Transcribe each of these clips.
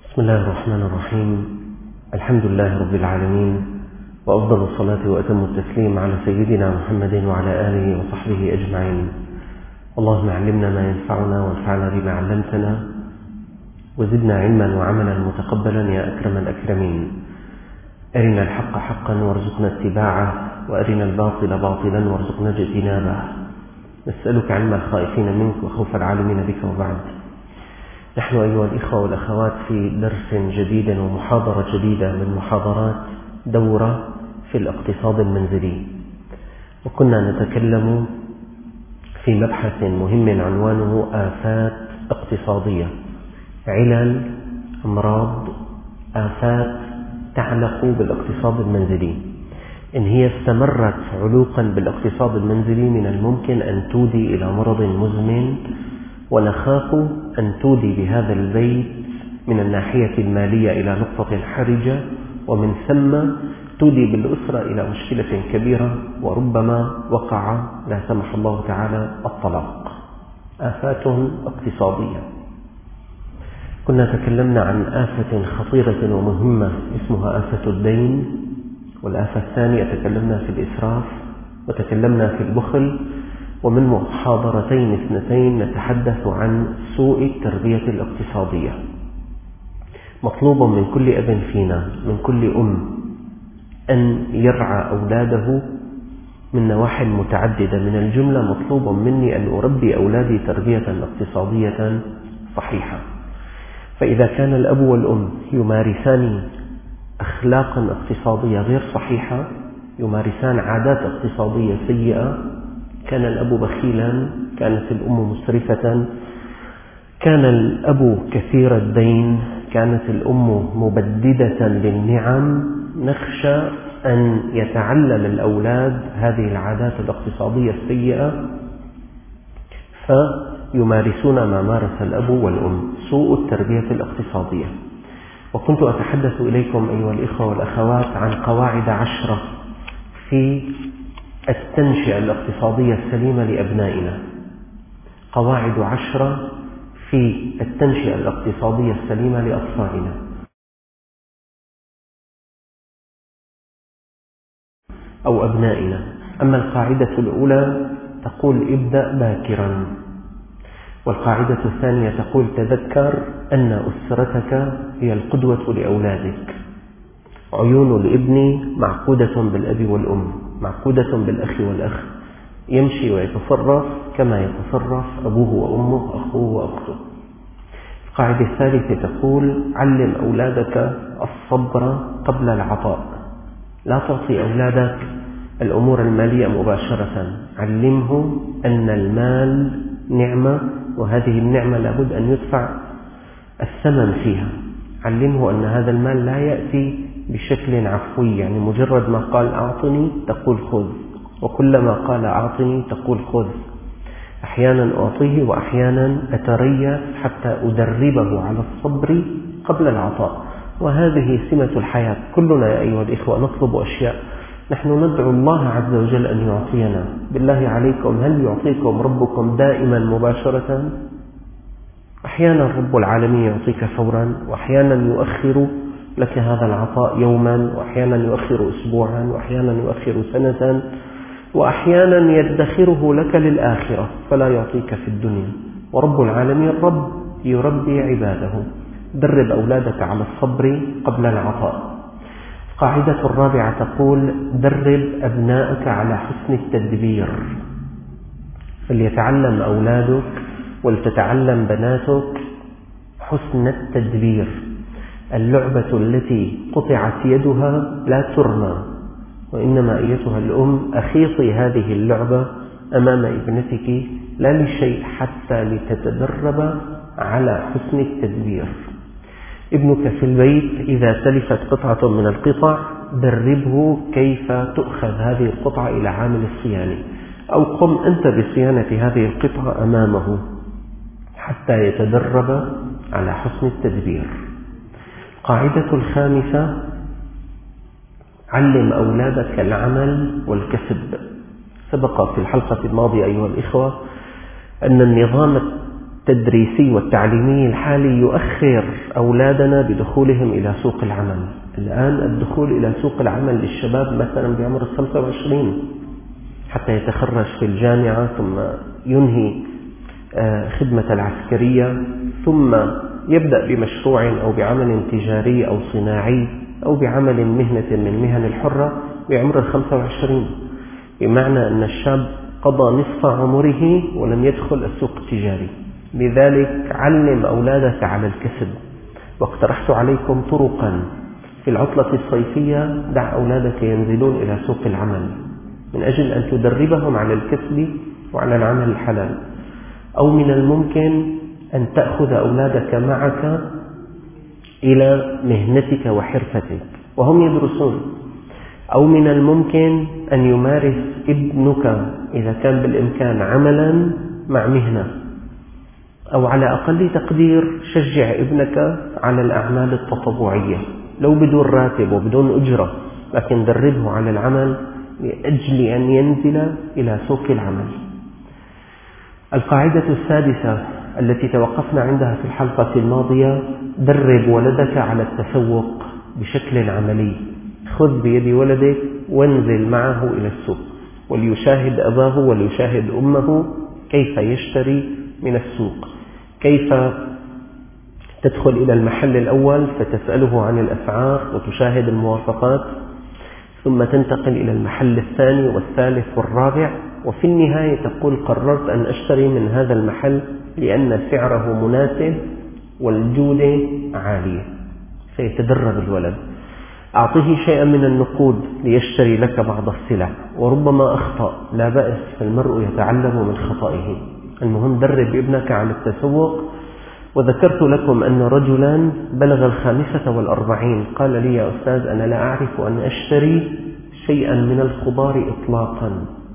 بسم الله الرحمن الرحيم. الحمد لله رب العالمين، وأفضل الصلاة وأتم التسليم على سيدنا محمد وعلى آله وصحبه أجمعين. اللهم علمنا ما ينفعنا وانفعنا بما علمتنا، وزدنا علما وعملا متقبلا يا أكرم الأكرمين. أرنا الحق حقا وارزقنا اتباعه، وأرنا الباطل باطلا وارزقنا اجتنابه. نسألك علم الخائفين منك وخوف العالمين بك. وبعد، نحن أيها الإخوة والأخوات في درس جديد ومحاضرة جديدة من محاضرات دورة في الاقتصاد المنزلي، وكنا نتكلم في مبحث مهم عنوانه آفات اقتصادية، علل، أمراض، آفات تعلق بالاقتصاد المنزلي. إن هي استمرت علوقا بالاقتصاد المنزلي من الممكن أن تودي إلى مرض مزمن، ونخاف أن تودي بهذا البيت من الناحية المالية إلى نقطة حرجة، ومن ثم تودي بالأسرة إلى مشكلة كبيرة، وربما وقع لا سمح الله تعالى الطلاق. آفات اقتصادية. كنا تكلمنا عن آفة خطيرة ومهمة اسمها آفة الدين، والآفة الثانية تكلمنا في الإسراف، وتكلمنا في البخل. ومن محاضرتين اثنتين نتحدث عن سوء التربية الاقتصادية. مطلوب من كل أب فينا، من كل أن يرعى أولاده من نواحي متعددة. من الجملة مطلوب مني أن أربي أولادي تربية اقتصادية صحيحة. فإذا كان الأب والأم يمارسان أخلاقا اقتصادية غير صحيحة، يمارسان عادات اقتصادية سيئة، كان الأب بخيلا، كانت الأم مسرفة، كان الأب كثير الدين، كانت الأم مبددة للنعم، نخشى أن يتعلم الأولاد هذه العادات الاقتصادية السيئة فيمارسون ما مارس الأب والأم، سوء التربية الاقتصادية. وكنت أتحدث إليكم أيها الإخوة والأخوات عن قواعد 10 في التنشئة الاقتصادية السليمة لأبنائنا. قواعد 10 في التنشئة الاقتصادية السليمة لأطفالنا. أو أبنائنا. أما القاعدة الأولى تقول ابدأ باكرا، والقاعدة الثانية تقول تذكر أن أسرتك هي القدوة لأولادك. عيون الابن معقودة بالأب والأم، معقودة بالأخ والأخ، يمشي ويتصرف كما يتصرف أبوه وأمه، أخوه وأخته. القاعدة الثالثة تقول علم أولادك الصبر قبل العطاء. لا تعطي أولادك الأمور المالية مباشرة، علمه أن المال نعمة، وهذه النعمة لابد أن يدفع الثمن فيها. علمه أن هذا المال لا يأتي بشكل عفوي، يعني مجرد ما قال أعطني تقول خذ، وكلما قال أعطني تقول خذ. أحيانا أعطيه وأحيانا أتريث حتى أدربه على الصبر قبل العطاء. وهذه سمة الحياة. كلنا يا أيها الإخوة نطلب أشياء، نحن ندعو الله عز وجل أن يعطينا. بالله عليكم، هل يعطيكم ربكم دائما مباشرة؟ أحيانا رب العالمين يعطيك فورا، وأحيانا يؤخر لك هذا العطاء يوما، وأحيانا يؤخر أسبوعا، وأحيانا يؤخر سنة، وأحيانا يدخره لك للآخرة فلا يعطيك في الدنيا. ورب العالمين رب يربي عباده. درب أولادك على الصبر قبل العطاء. القاعدة الرابعة تقول درب أبنائك على حسن التدبير. فليتعلم أولادك ولتتعلم بناتك حسن التدبير. اللعبة التي قطعت يدها لا ترمى، وإنما أيتها الأم أخيطي هذه اللعبة أمام ابنتك، لا لشيء، حتى لتتدرب على حسن التدبير. ابنك في البيت إذا تلفت قطعة من القطع دربه كيف تؤخذ هذه القطعة إلى عامل الصيانة، أو قم أنت بصيانة هذه القطعة أمامه حتى يتدرب على حسن التدبير. القاعدة الخامسة علم أولادك العمل والكسب. سبق في الحلقة الماضية أيها الإخوة أن النظام التدريسي والتعليمي الحالي يؤخر أولادنا بدخولهم إلى سوق العمل. الآن الدخول إلى سوق العمل للشباب مثلا بعمر 25 حتى يتخرج في الجامعة، ثم ينهي خدمة العسكرية، ثم يبدأ بمشروع أو بعمل تجاري أو صناعي أو بعمل مهنة من مهن الحرة بعمر 25، بمعنى أن الشاب قضى نصف عمره ولم يدخل السوق التجاري. لذلك علم أولادك على الكسب، واقترحت عليكم طرقا في العطلة الصيفية. دع أولادك ينزلون إلى سوق العمل من أجل أن تدربهم على الكسب وعلى العمل الحلال. أو من الممكن أن تأخذ أولادك معك إلى مهنتك وحرفتك وهم يدرسون. أو من الممكن أن يمارس ابنك إذا كان بالإمكان عملا مع مهنة، أو على أقل تقدير شجع ابنك على الأعمال التطوعية لو بدون راتب وبدون أجرة، لكن دربه على العمل لأجل أن ينزل إلى سوق العمل. القاعدة السادسة التي توقفنا عندها في الحلقة الماضية: درب ولدك على التسوق بشكل عملي. خذ بيد ولدك وانزل معه إلى السوق، وليشاهد أباه وليشاهد أمه كيف يشتري من السوق، كيف تدخل إلى المحل الأول فتسأله عن الأسعار وتشاهد المواصفات، ثم تنتقل إلى المحل الثاني والثالث والرابع، وفي النهاية تقول: قررت أن أشتري من هذا المحل لأن سعره مناسب والجودة عالية. سيتدرب الولد. أعطيه شيئا من النقود ليشتري لك بعض السلع، وربما أخطأ، لا بأس، فالمرء يتعلم من خطئه. المهم درب ابنك على التسوق. وذكرت لكم أن رجلا بلغ 45 قال لي: يا أستاذ، أنا لا أعرف أن أشتري شيئا من الخضار إطلاقا،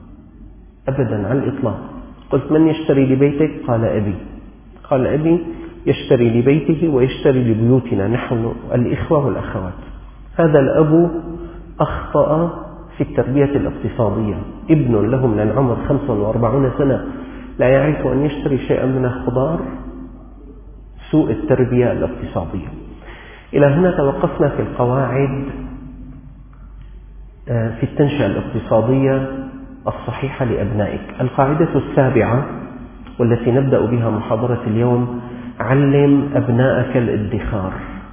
أبدا على الإطلاق. قلت: من يشتري لبيتك؟ قال: أبي. قال: أبي يشتري لبيته ويشتري لبيوتنا نحن الإخوة والأخوات. هذا الأب أخطأ في التربية الاقتصادية. ابن له من العمر 45 سنة لا يعرف أن يشتري شيئا من الخضار، سوء التربية الاقتصادية. إلى هنا توقفنا في القواعد في التنشئة الاقتصادية الصحيحة لأبنائك. القاعدة السابعة والتي نبدأ بها محاضرة اليوم: علم أبنائك الادخار.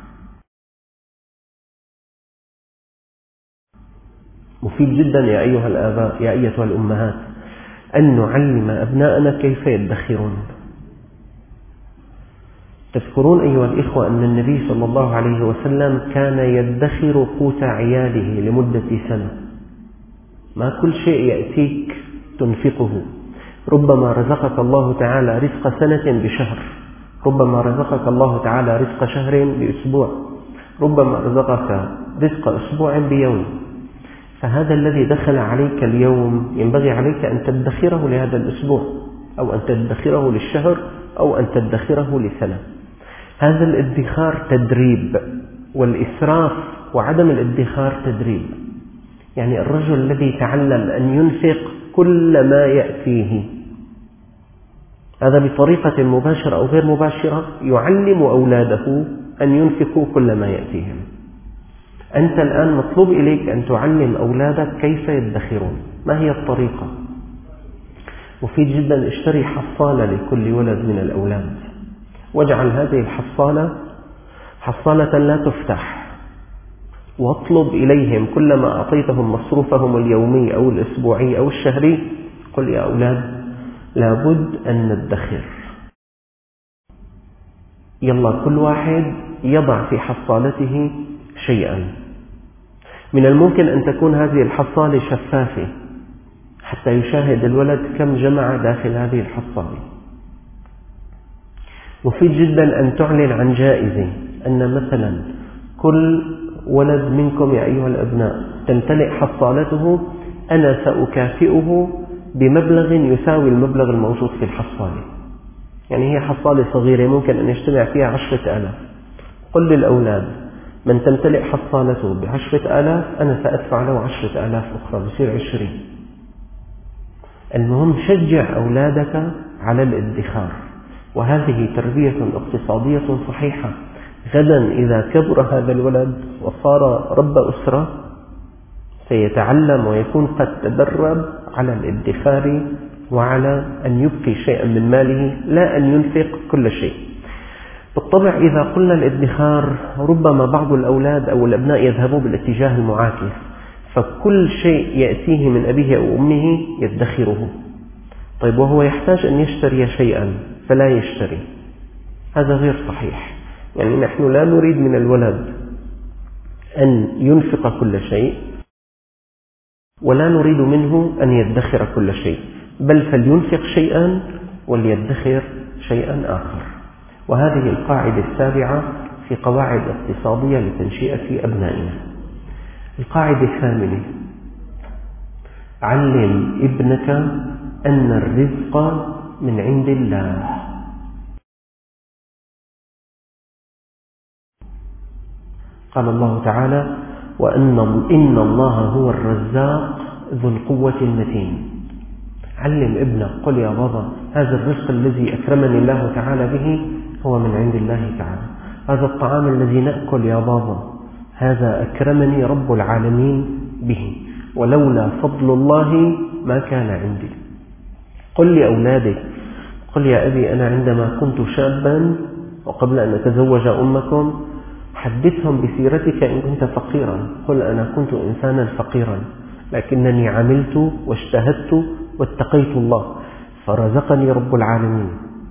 مفيد جدا يا أيها الآباء، يا أيتها الأمهات، أن نعلم أبنائنا كيف يدخرون. تذكرون أيها الإخوة أن النبي صلى الله عليه وسلم كان يدخر قوت عياله لمدة سنة. ما كل شيء يأتيك تنفقه. ربما رزقك الله تعالى رزق سنة بشهر، ربما رزقك الله تعالى رزق شهر بأسبوع، ربما رزقك رزق أسبوع بيوم. فهذا الذي دخل عليك اليوم ينبغي عليك أن تدخره لهذا الأسبوع، أو أن تدخره للشهر، أو أن تدخره لسنة. هذا الادخار تدريب، والإسراف وعدم الادخار تدريب. يعني الرجل الذي تعلم أن ينفق كل ما يأتيه، هذا بطريقة مباشرة أو غير مباشرة يعلم أولاده أن ينفقوا كل ما يأتيهم. أنت الآن مطلوب إليك أن تعلم أولادك كيف يدخرون. ما هي الطريقة؟ مفيد جدا. اشتري حصالة لكل ولد من الأولاد، واجعل هذه الحصالة حصالة لا تفتح، واطلب إليهم كلما أعطيتهم مصروفهم اليومي أو الأسبوعي أو الشهري، قل: يا أولاد، لابد أن ندخر. يلا كل واحد يضع في حصالته شيئا. من الممكن أن تكون هذه الحصالة شفافة حتى يشاهد الولد كم جمع داخل هذه الحصالة. مفيد جدا أن تعلن عن جائزة، أن مثلا كل ولد منكم يا أيها الأبناء تمتلئ حصالته، أنا سأكافئه بمبلغ يساوي المبلغ الموجود في الحصالة. يعني هي حصالة صغيرة ممكن أن يجتمع فيها 10,000. قل للأولاد: من تمتلئ حصالته ب10,000 أنا سأدفع له 10,000 أخرى، بصير 20. المهم شجع أولادك على الادخار. وهذه تربية اقتصادية صحيحة. غدا إذا كبر هذا الولد وصار رب أسرة سيتعلم ويكون قد تدرب على الادخار وعلى أن يبقي شيئا من ماله، لا أن ينفق كل شيء. بالطبع إذا قلنا الادخار ربما بعض الأولاد أو الأبناء يذهبوا بالاتجاه المعاكس، فكل شيء يأتيه من أبيه أو أمه يدخره. طيب وهو يحتاج أن يشتري شيئا فلا يشتري، هذا غير صحيح. يعني نحن لا نريد من الولد أن ينفق كل شيء، ولا نريد منه أن يدخر كل شيء، بل فلينفق شيئا وليدخر شيئا آخر. وهذه القاعدة السابعة في قواعد اقتصادية لتنشئة أبنائنا. القاعدة الثامنة: علم ابنك أن الرزق من عند الله. قال الله تعالى: إن الله هو الرزاق ذو القوة المتين. علم ابنك، قل يا بابا هذا الرزق الذي أكرمني الله تعالى به هو من عند الله تعالى. هذا الطعام الذي نأكل يا بابا هذا أكرمني رب العالمين به، ولولا فضل الله ما كان عندي. قل لأولادك: قل يا أبي أنا عندما كنت شابا وقبل أن أتزوج أمكم حدثهم بسيرتك إن كنت فقيرا. قل أنا كنت إنسانا فقيرا لكنني عملت واجتهدت واتقيت الله فرزقني رب العالمين،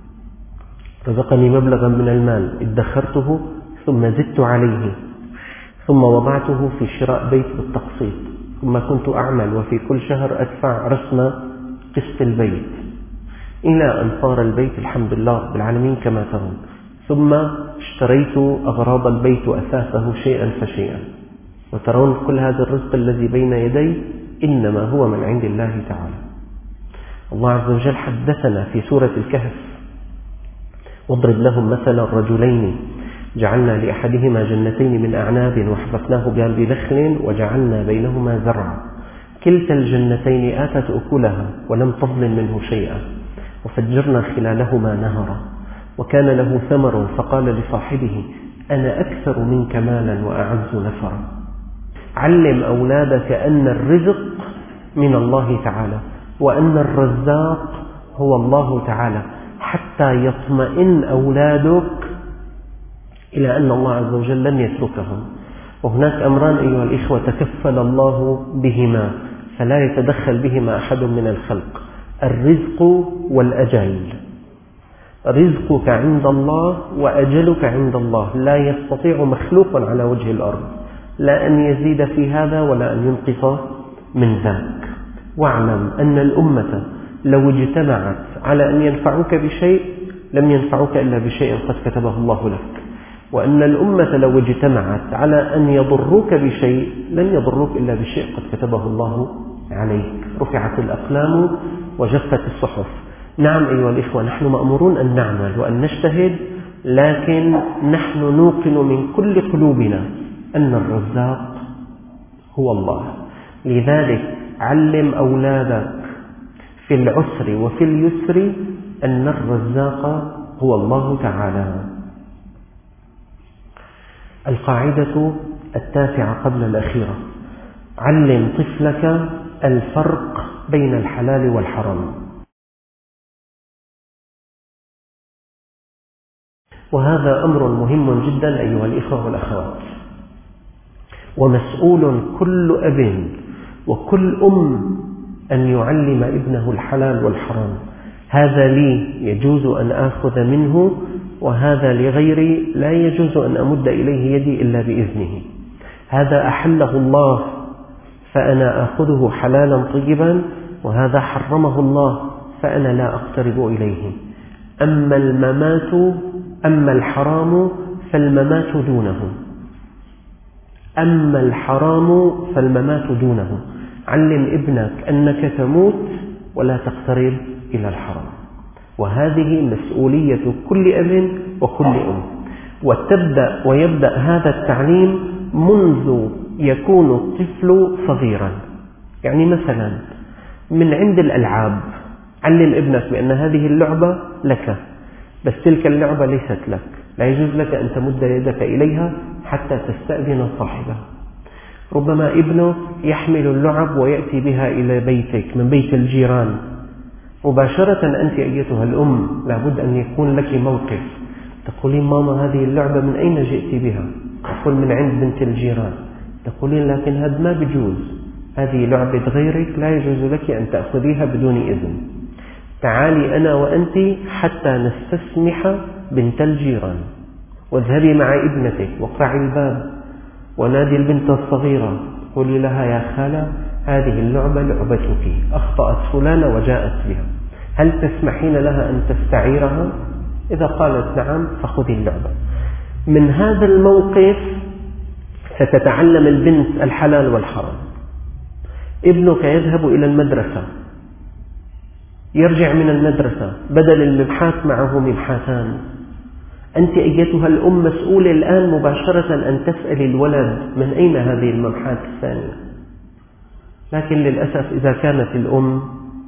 رزقني مبلغا من المال ادخرته ثم زدت عليه، ثم وضعته في شراء بيت بالتقسيط، ثم كنت أعمل وفي كل شهر أدفع رسم قسط البيت إلى أن صار البيت الحمد لله رب العالمين كما ترون. ثم اشتريت أغراض البيت وأثاثه شيئا فشيئا. وترون كل هذا الرزق الذي بين يدي إنما هو من عند الله تعالى. الله عز وجل حدثنا في سورة الكهف: واضرب لهم مثلا رجلين جعلنا لأحدهما جنتين من أعناب وحففناه بنخل وجعلنا بينهما زرعا كلتا الجنتين آتت أكلها ولم تظلم منه شيئا وفجرنا خلالهما نهرا وكان له ثمر فقال لصاحبه أنا أكثر منك مالا وأعز نفرا. علم أولادك أن الرزق من الله تعالى وأن الرزاق هو الله تعالى، حتى يطمئن أولادك إلى أن الله عز وجل لن يتركهم. وهناك أمران أيها الإخوة تكفل الله بهما فلا يتدخل بهما أحد من الخلق: الرزق والأجل. رزقك عند الله وأجلك عند الله، لا يستطيع مخلوق على وجه الأرض لا أن يزيد في هذا ولا أن ينقص من ذاك. واعلم أن الأمة لو اجتمعت على أن ينفعوك بشيء لم ينفعوك إلا بشيء قد كتبه الله لك، وأن الأمة لو اجتمعت على أن يضروك بشيء لن يضروك إلا بشيء قد كتبه الله عليك. رفعت الأقلام وجفت الصحف. نعم أيها الإخوة، نحن مأمورون أن نعمل وأن نجتهد، لكن نحن نوقن من كل قلوبنا أن الرزاق هو الله. لذلك علم أولادك في العسر وفي اليسر أن الرزاق هو الله تعالى. القاعدة 9 قبل الأخيرة: علم طفلك الفرق بين الحلال والحرام. وهذا أمر مهم جدا أيها الإخوة والأخوات، ومسؤول كل أب وكل أم أن يعلم ابنه الحلال والحرام. هذا لي يجوز أن آخذ منه، وهذا لغيري لا يجوز أن أمد إليه يدي إلا بإذنه. هذا أحله الله فأنا آخذه حلالا طيبا، وهذا حرمه الله فأنا لا أقترب إليه. أما الحرام فالممات دونه. أما الحرام فالممات دونه. علم ابنك أنك تموت ولا تقترب إلى الحرام. وهذه مسؤولية كل أب وكل أم. ويبدأ هذا التعليم منذ يكون الطفل صغيرا. يعني مثلا من عند الألعاب، علم ابنك بأن هذه اللعبة لك، بس تلك اللعبة ليست لك، لا يجوز لك أن تمد يدك إليها حتى تستأذن صاحبها. ربما ابنك يحمل اللعب ويأتي بها إلى بيتك من بيت الجيران، مباشرة أنت أيتها الأم لابد أن يكون لك موقف، تقولين ماما هذه اللعبة من أين جئت بها؟ تقول من عند بنت الجيران. تقولين لكن هذا ما بيجوز، هذه لعبة غيرك، لا يجوز لك أن تأخذيها بدون إذن. تعالي أنا وأنت حتى نستسمح بنت الجيران، واذهبي مع ابنتك واقرعي الباب ونادي البنت الصغيرة، قولي لها يا خالة هذه اللعبة لعبتك، أخطأت فلانة وجاءت بها، هل تسمحين لها أن تستعيرها؟ إذا قالت نعم فخذي اللعبة. من هذا الموقف ستتعلم البنت الحلال والحرام. ابنك يذهب إلى المدرسة، يرجع من المدرسة بدل المبحاث معه مبحاثان، أنت أيتها الأم مسؤولة الآن مباشرة أن تسأل الولد من أين هذه المبحاث الثانية. لكن للأسف إذا كانت الأم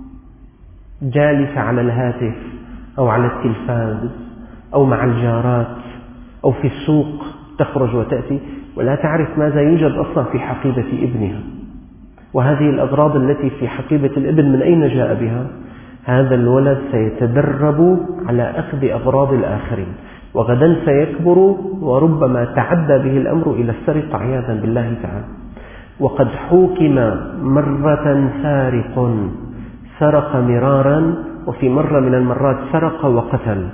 جالسة على الهاتف أو على التلفاز أو مع الجارات أو في السوق تخرج وتأتي ولا تعرف ماذا يوجد أصلا في حقيبة ابنها، وهذه الأغراض التي في حقيبة الابن من أين جاء بها، هذا الولد سيتدرب على أخذ أغراض الآخرين، وغدا سيكبر وربما تعدى به الأمر إلى السرقة عياذا بالله تعالى. وقد حوكم مرة سارق سرق مرارا، وفي مرة من المرات سرق وقتل،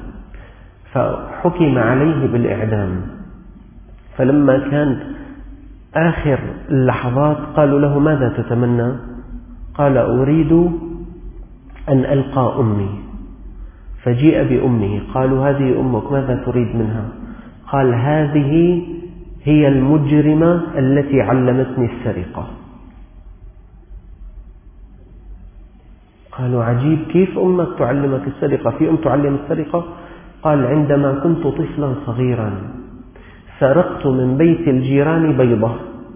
فحكم عليه بالإعدام. فلما كان آخر اللحظات قالوا له ماذا تتمنى؟ قال أريد أن ألقى أمي. فجيء بأمه، قالوا هذه أمك ماذا تريد منها؟ قال هذه هي المجرمة التي علمتني السرقة. قالوا عجيب، كيف أمك تعلمك السرقة؟ في أم تعلم السرقة؟ قال عندما كنت طفلا صغيرا سرقت من بيت الجيران بيضة،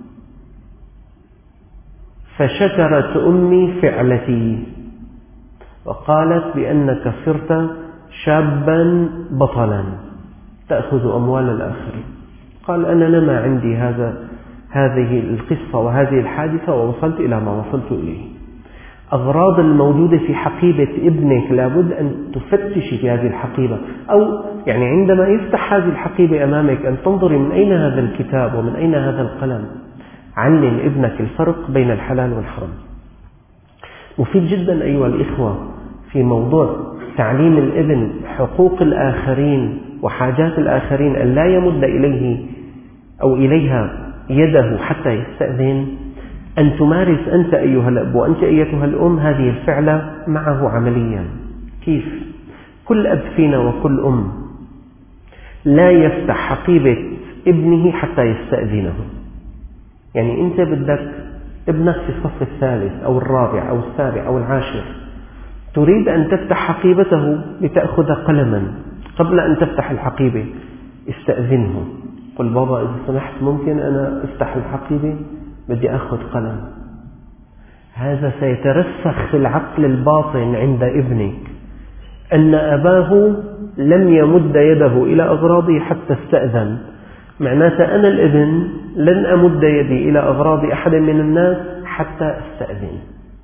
فشكرت أمي فعلتي وقالت بأنك صرت شابا بطلا تأخذ أموال الآخرين. قال أنا لما عندي هذه القصة وهذه الحادثة ووصلت إلى ما وصلت إليه. أغراض الموجودة في حقيبة ابنك لابد أن تفتشي في هذه الحقيبة، أو يعني عندما يفتح هذه الحقيبة أمامك أن تنظري من أين هذا الكتاب ومن أين هذا القلم. علم ابنك الفرق بين الحلال والحرام. مفيد جدا أيها الإخوة في موضوع تعليم الابن حقوق الآخرين وحاجات الآخرين، أن لا يمد إليه أو إليها يده حتى يستأذن، أن تمارس أنت أيها الأب وأنت أيتها الأم هذه الفعلة معه عمليا. كيف؟ كل أب فينا وكل أم لا يفتح حقيبة ابنه حتى يستأذنه. يعني أنت بدك ابنك في الصف الثالث أو الرابع أو السابع أو العاشر، تريد أن تفتح حقيبته لتأخذ قلما، قبل أن تفتح الحقيبة استأذنه، قل بابا إذا سمحت ممكن أنا أفتح الحقيبة، بدي أخذ قلم. هذا سيترسخ في العقل الباطن عند ابنك أن أباه لم يمد يده إلى أغراضه حتى استأذن، معناته أنا الابن لن أمد يدي إلى أغراض أحد من الناس حتى استأذن.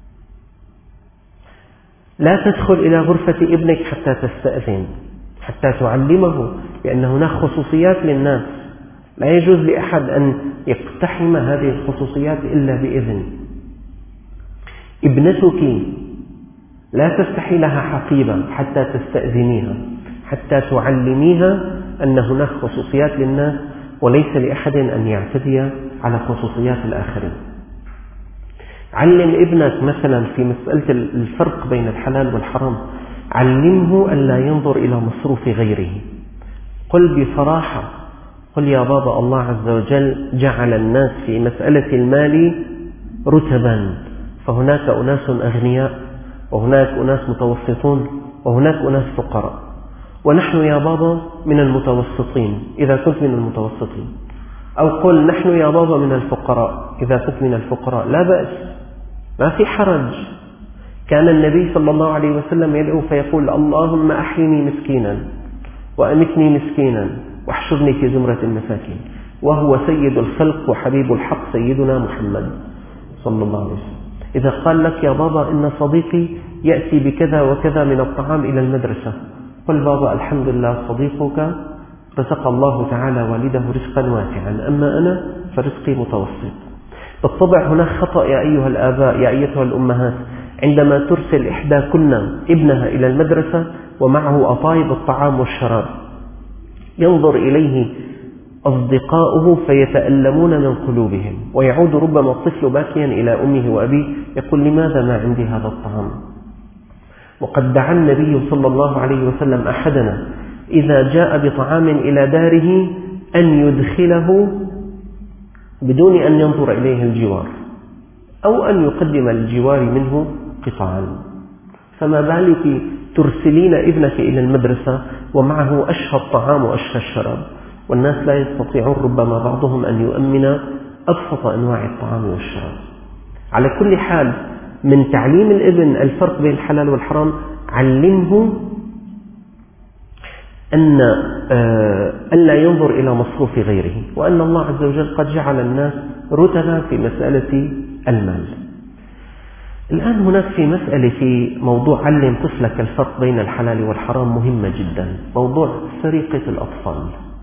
لا تدخل إلى غرفة ابنك حتى تستأذن، حتى تعلمه بأن هناك خصوصيات للناس، لا يجوز لأحد أن يقتحم هذه الخصوصيات إلا بإذن. ابنتك لا تفتحي لها حقيبة حتى تستأذنيها، حتى تعلميها أن هناك خصوصيات للناس وليس لأحد أن يعتدي على خصوصيات الآخرين. علم ابنك مثلا في مسألة الفرق بين الحلال والحرام، علمه أن لا ينظر إلى مصروف غيره. قل بصراحة، قل يا بابا الله عز وجل جعل الناس في مسألة المال رتبا، فهناك أناس أغنياء وهناك أناس متوسطون وهناك أناس فقراء، ونحن يا بابا من المتوسطين إذا كنت من المتوسطين، أو قل نحن يا بابا من الفقراء إذا كنت من الفقراء، لا بأس، ما في حرج. كان النبي صلى الله عليه وسلم يدعو فيقول اللهم أحيني مسكينا وأمتني مسكينا واحشرني في زمرة المساكين، وهو سيد الخلق وحبيب الحق سيدنا محمد صلى الله عليه وسلم. إذا قال لك يا بابا إن صديقي يأتي بكذا وكذا من الطعام إلى المدرسة، قل بابا الحمد لله صديقك رزق الله تعالى والده رزقا واسعا، أما أنا فرزقي متوسط. بالطبع هناك خطأ يا أيها الآباء يا أيتها الأمهات عندما ترسل إحداكن ابنها إلى المدرسة ومعه أطايب الطعام والشراب، ينظر إليه أصدقاؤه فيتألمون من قلوبهم، ويعود ربما الطفل باكيا إلى أمه وأبيه يقول لماذا ما عندي هذا الطعام؟ وقد دعا النبي صلى الله عليه وسلم أحدنا إذا جاء بطعام إلى داره أن يدخله بدون أن ينظر إليه الجوار، أو أن يقدم للجوار منه قطعا. فما بالك ترسلين ابنك إلى المدرسة ومعه أشهى الطعام وأشهى الشراب، والناس لا يستطيعون ربما بعضهم أن يؤمن أبسط أنواع الطعام والشراب. على كل حال من تعليم الابن الفرق بين الحلال والحرام، علمه أن ألا ينظر إلى مصروف غيره، وأن الله عز وجل قد جعل الناس رتبا في مسألة المال. الآن هناك في مسألة في موضوع علم طفلك الفرق بين الحلال والحرام مهمة جدا، موضوع سرقة الأطفال.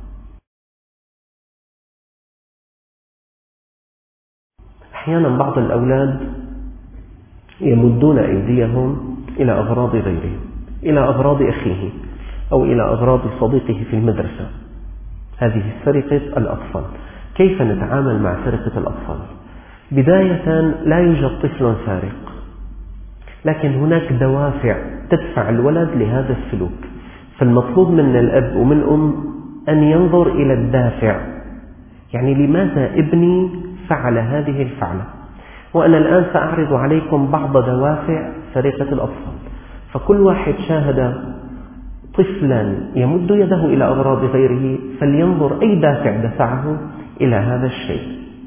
أحيانا بعض الأولاد يمدون أيديهم إلى أغراض غيرهم، إلى أغراض أخيه أو إلى أغراض صديقه في المدرسة. هذه سرقة الأطفال. كيف نتعامل مع سرقة الأطفال؟ بداية لا يوجد طفل سارق، لكن هناك دوافع تدفع الولد لهذا السلوك، فالمطلوب من الأب ومن الأم أن ينظر إلى الدافع، يعني لماذا ابني فعل هذه الفعلة. وأنا الآن سأعرض عليكم بعض دوافع سرقة الأطفال. فكل واحد شاهد طفلا يمد يده إلى أغراض غيره فلينظر أي دافع دفعه إلى هذا الشيء.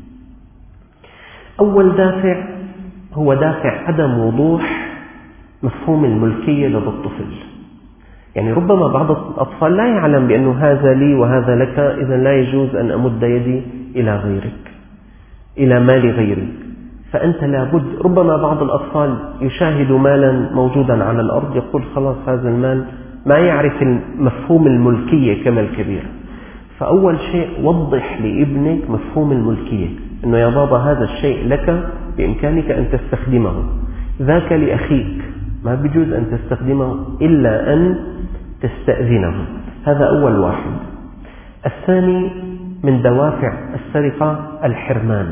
أول دافع هو دافع عدم وضوح مفهوم الملكية لدى الطفل. يعني ربما بعض الأطفال لا يعلم بأنه هذا لي وهذا لك، إذا لا يجوز أن أمد يدي إلى غيرك، إلى مال غيري. فأنت لابد، ربما بعض الأطفال يشاهد مالا موجودا على الأرض يقول خلاص هذا المال، ما يعرف مفهوم الملكية كما الكبير. فأول شيء وضح لابنك مفهوم الملكية، أنه يا بابا هذا الشيء لك بإمكانك أن تستخدمه، ذاك لأخيك ما بيجوز أن تستخدمه إلا أن تستأذنه. هذا أول واحد. الثاني من دوافع السرقة الحرمان.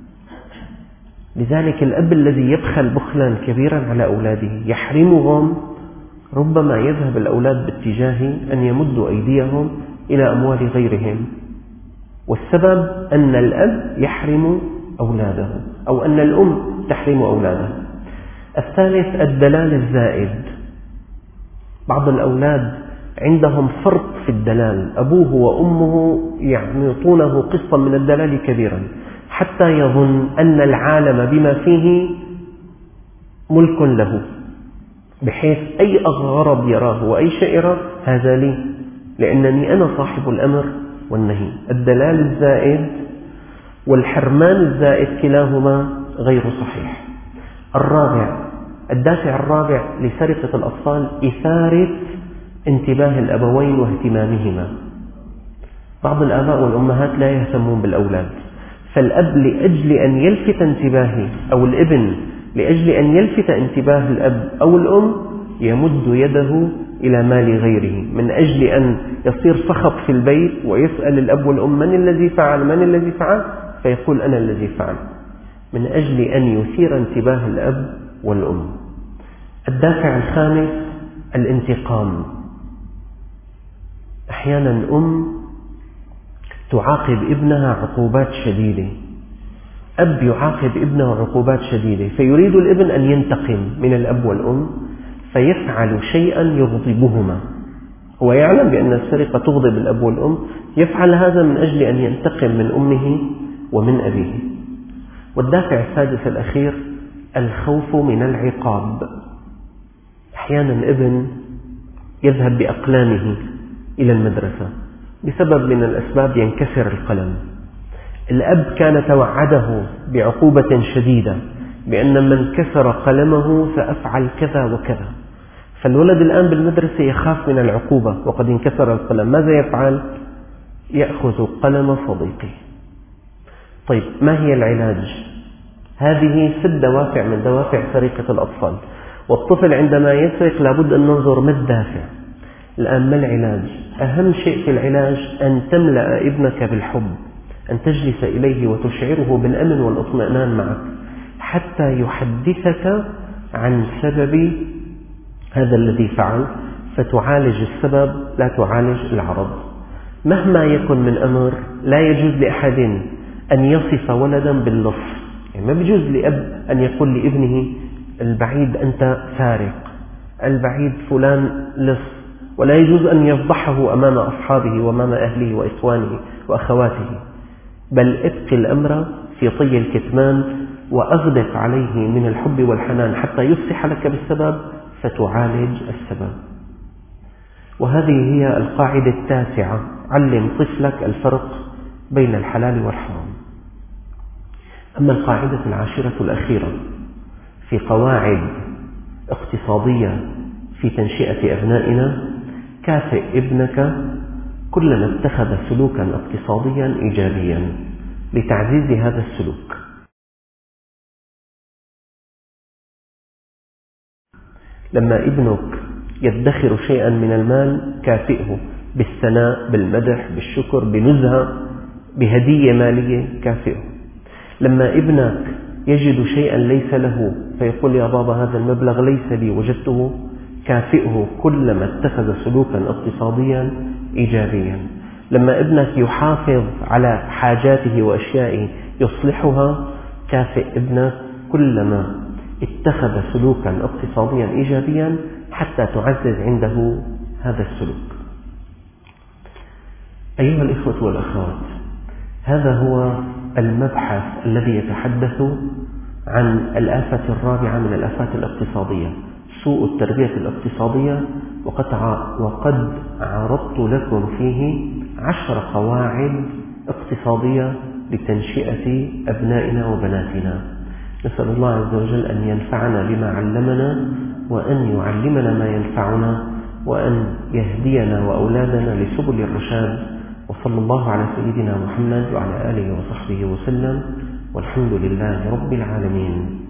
لذلك الأب الذي يبخل بخلا كبيرا على أولاده يحرمهم، ربما يذهب الأولاد باتجاه أن يمدوا أيديهم إلى أموال غيرهم، والسبب أن الأب يحرم أولاده أو أن الأم تحرم أولاده. الثالث الدلال الزائد. بعض الأولاد عندهم فرق في الدلال، أبوه وأمه يعطونه قسطا من الدلال كبيرا حتى يظن أن العالم بما فيه ملك له، بحيث أي غرض يراه وأي شيء يراه هذا لي، لأنني أنا صاحب الأمر والنهي. الدلال الزائد والحرمان الزائد كلاهما غير صحيح. الرابع، الدافع الرابع لسرقة الأطفال إثارة انتباه الأبوين واهتمامهما. بعض الآباء والأمهات لا يهتمون بالأولاد، فالأب لأجل أن يلفت انتباهه أو الابن لأجل أن يلفت انتباه الأب أو الأم يمد يده إلى مال غيره، من أجل أن يصير صخب في البيت ويسأل الأب والأم من الذي فعل، فيقول أنا الذي فعل، من أجل أن يثير انتباه الأب والأم. الدافع الخامس الانتقام. أحيانا الأم تعاقب ابنها عقوبات شديدة، أب يعاقب ابنه عقوبات شديدة، فيريد الابن أن ينتقم من الأب والأم فيفعل شيئا يغضبهما. هو يعلم بأن السرقة تغضب الأب والأم، يفعل هذا من أجل أن ينتقم من أمه ومن أبيه. والدافع السادس الأخير الخوف من العقاب. أحيانا الابن يذهب بأقلامه إلى المدرسة بسبب من الأسباب ينكسر القلم. الأب كان توعده بعقوبة شديدة بأن من كسر قلمه سأفعل كذا وكذا، فالولد الآن بالمدرسة يخاف من العقوبة وقد انكسر القلم، ماذا يفعل؟ يأخذ قلم صديقه. طيب ما هي العلاج؟ هذه 6 دوافع من دوافع سرقة الأطفال، والطفل عندما يسرق لابد أن ننظر ما الدافع. الآن ما العلاج؟ أهم شيء في العلاج أن تملأ ابنك بالحب، أن تجلس إليه وتشعره بالأمن والإطمئنان معك حتى يحدثك عن سبب هذا الذي فعل، فتعالج السبب لا تعالج العرض. مهما يكن من أمر لا يجوز لأحد أن يصف ولدا باللص، يعني ما بيجوز لأب أن يقول لابنه البعيد أنت سارق، البعيد فلان لص، ولا يجوز أن يفضحه أمام أصحابه وأمام أهله وإخوانه وأخواته، بل ابقي الأمر في طي الكتمان وأغدق عليه من الحب والحنان حتى يفصح لك بالسبب فتعالج السبب. وهذه هي القاعدة 9: علم طفلك الفرق بين الحلال والحرام. أما القاعدة 10 الأخيرة في قواعد اقتصادية في تنشئة أبنائنا: كافئ ابنك كلما اتخذ سلوكا اقتصاديا إيجابيا لتعزيز هذا السلوك. لما ابنك يدخر شيئا من المال كافئه بالثناء، بالمدح، بالشكر، بنزهة، بهدية مالية، كافئه. لما ابنك يجد شيئا ليس له فيقول يا بابا هذا المبلغ ليس لي وجدته، كافئه كلما اتخذ سلوكا اقتصاديا إيجابيا. لما ابنك يحافظ على حاجاته وأشيائه يصلحها، كافئ ابنك كلما اتخذ سلوكا اقتصاديا إيجابيا حتى تعزز عنده هذا السلوك. أيها الإخوة والأخوات، هذا هو المبحث الذي يتحدث عن الآفة الرابعة من الآفات الاقتصادية: سوء التربية الاقتصادية. وقد عرضت لكم فيه 10 قواعد اقتصادية لتنشئة أبنائنا وبناتنا. نسأل الله عز وجل أن ينفعنا بما علمنا، وأن يعلمنا ما ينفعنا، وأن يهدينا وأولادنا لسبل الرشاد. وصلى الله على سيدنا محمد وعلى آله وصحبه وسلم، والحمد لله رب العالمين.